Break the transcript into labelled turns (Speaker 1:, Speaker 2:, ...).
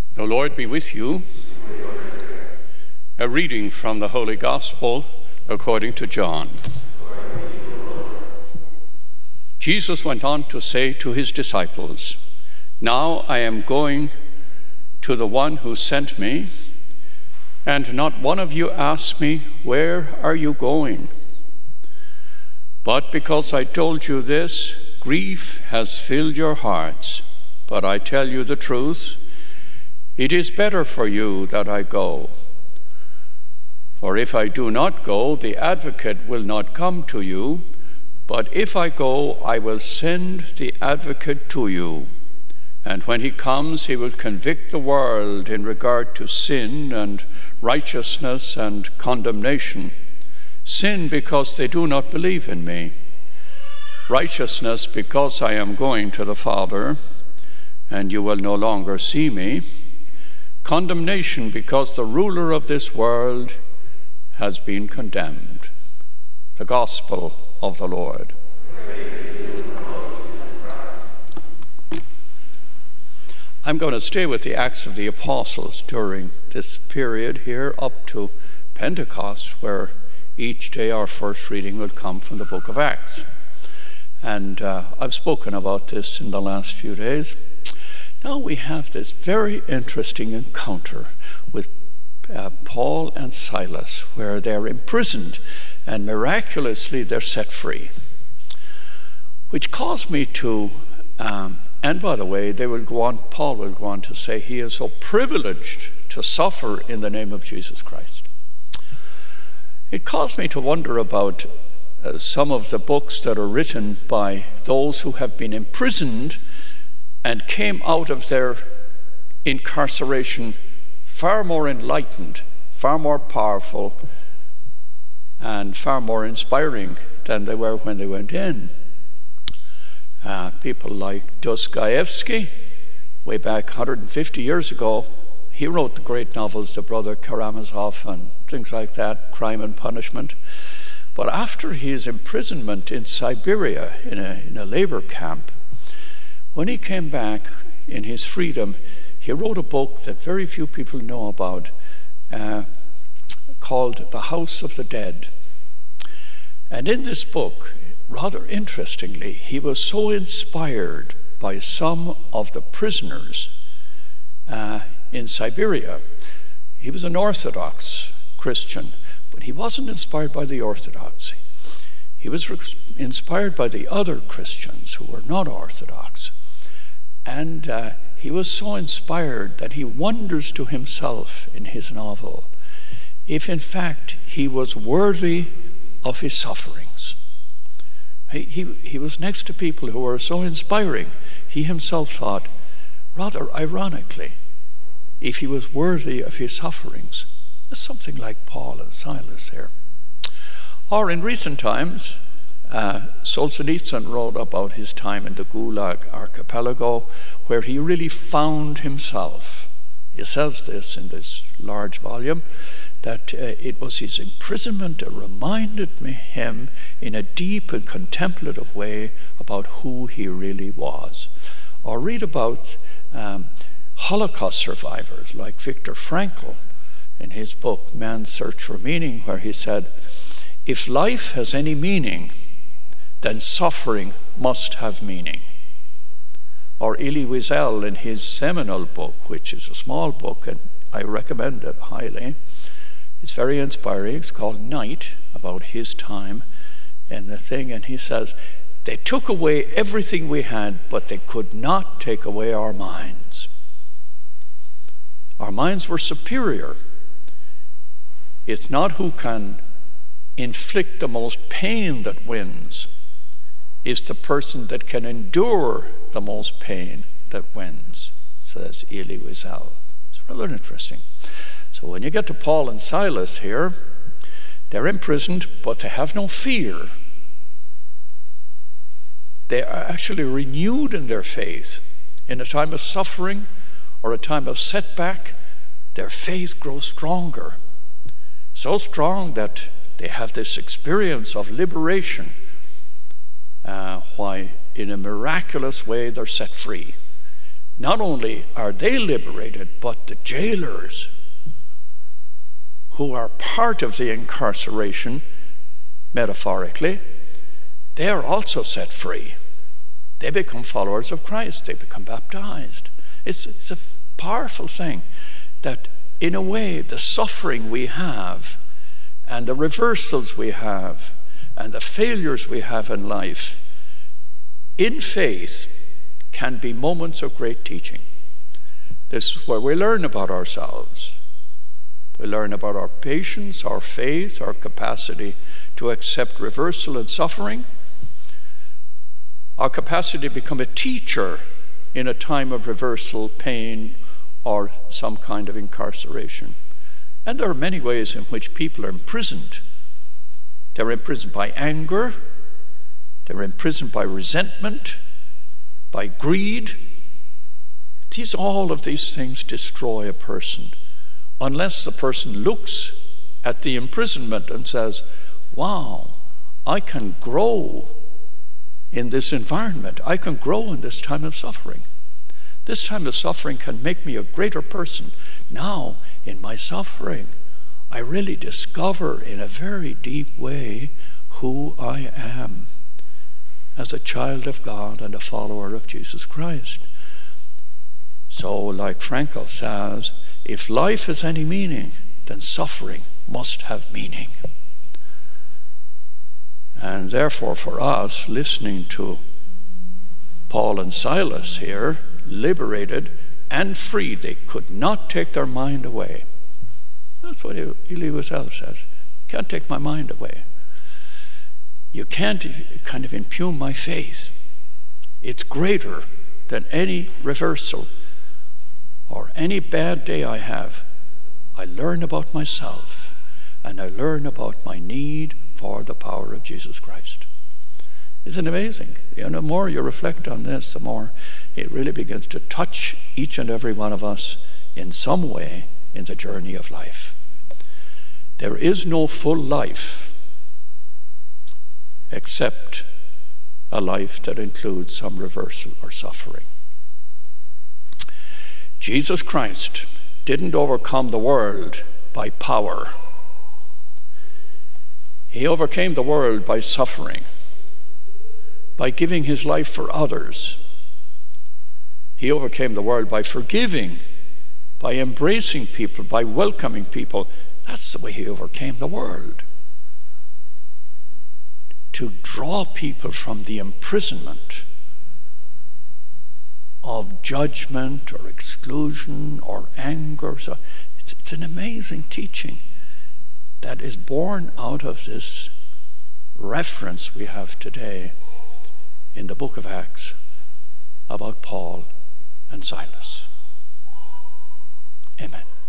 Speaker 1: The Lord be with you. A reading from the Holy Gospel according to John. Jesus went on to say to his disciples, "Now I am going to the one who sent me, and not one of you asks me, 'Where are you going?' But because I told you this, grief has filled your hearts. But I tell you the truth, it is better for you that I go. For if I do not go, the Advocate will not come to you, but if I go, I will send the Advocate to you. And when he comes, he will convict the world in regard to sin and righteousness and condemnation. Sin because they do not believe in me. Righteousness because I am going to the Father, and you will no longer see me. Condemnation because the ruler of this world has been condemned." The Gospel of the Lord. I'm going to stay with the Acts of the Apostles during this period here up to Pentecost, where each day our first reading will come from the book of Acts. And I've spoken about this in the last few days. Now we have this very interesting encounter with Paul and Silas, where they're imprisoned and miraculously they're set free. Which caused me to, and by the way, Paul will go on to say he is so privileged to suffer in the name of Jesus Christ. It caused me to wonder about some of the books that are written by those who have been imprisoned and came out of their incarceration far more enlightened, far more powerful, and far more inspiring than they were when they went in. People like Dostoevsky, way back 150 years ago, he wrote the great novels, The Brother Karamazov and things like that, Crime and Punishment. But after his imprisonment in Siberia, in a labor camp, when he came back in his freedom, he wrote a book that very few people know about, called The House of the Dead. And in this book, rather interestingly, he was so inspired by some of the prisoners in Siberia. He was an Orthodox Christian, but he wasn't inspired by the Orthodoxy. He was inspired by the other Christians who were not Orthodox. And he was so inspired that he wonders to himself in his novel if in fact he was worthy of his sufferings. He was next to people who were so inspiring. He himself thought, rather ironically, if he was worthy of his sufferings. There's something like Paul and Silas here. Or in recent times, Solzhenitsyn wrote about his time in the Gulag archipelago, where he really found himself. He says this in this large volume, that it was his imprisonment that reminded him in a deep and contemplative way about who he really was. Or read about Holocaust survivors like Viktor Frankl in his book, Man's Search for Meaning, where he said, "If life has any meaning, then suffering must have meaning." Or Elie Wiesel in his seminal book, which is a small book, and I recommend it highly. It's very inspiring. It's called Night, about his time and the thing. And he says, "They took away everything we had, but they could not take away our minds. Our minds were superior. It's not who can inflict the most pain that wins. It's the person that can endure the most pain that wins," says Elie Wiesel. It's rather interesting. So when you get to Paul and Silas here, they're imprisoned, but they have no fear. They are actually renewed in their faith. In a time of suffering or a time of setback, their faith grows stronger. So strong that they have this experience of liberation, why in a miraculous way they're set free. not only are they liberated, but the jailers who are part of the incarceration, metaphorically, they are also set free. They become followers of Christ. They become baptized. It's a powerful thing that, in a way, the suffering we have and the reversals we have and the failures we have in life, in faith, can be moments of great teaching. This is where we learn about ourselves. We learn about our patience, our faith, our capacity to accept reversal and suffering, our capacity to become a teacher in a time of reversal, pain, or some kind of incarceration. And there are many ways in which people are imprisoned. They're imprisoned by anger, they're imprisoned by resentment, by greed. All of these things destroy a person, unless the person looks at the imprisonment and says, wow, I can grow in this environment. I can grow in this time of suffering. This time of suffering can make me a greater person. Now, in my suffering, I really discover in a very deep way who I am as a child of God and a follower of Jesus Christ. So, like Frankl says, if life has any meaning, then suffering must have meaning. And therefore, for us, listening to Paul and Silas here, liberated and free, they could not take their mind away. That's what Elie Wiesel says. Can't take my mind away. You can't kind of impugn my faith. It's greater than any reversal or any bad day I have. I learn about myself, and I learn about my need for the power of Jesus Christ. Isn't it amazing? The more you reflect on this, the more it really begins to touch each and every one of us in some way in the journey of life. There is no full life except a life that includes some reversal or suffering. Jesus Christ didn't overcome the world by power. He overcame the world by suffering, by giving his life for others. He overcame the world by forgiving, by embracing people, by welcoming people. That's the way he overcame the world. To draw people from the imprisonment of judgment or exclusion or anger. So it's an amazing teaching that is born out of this reference we have today in the book of Acts about Paul and Silas. Amen.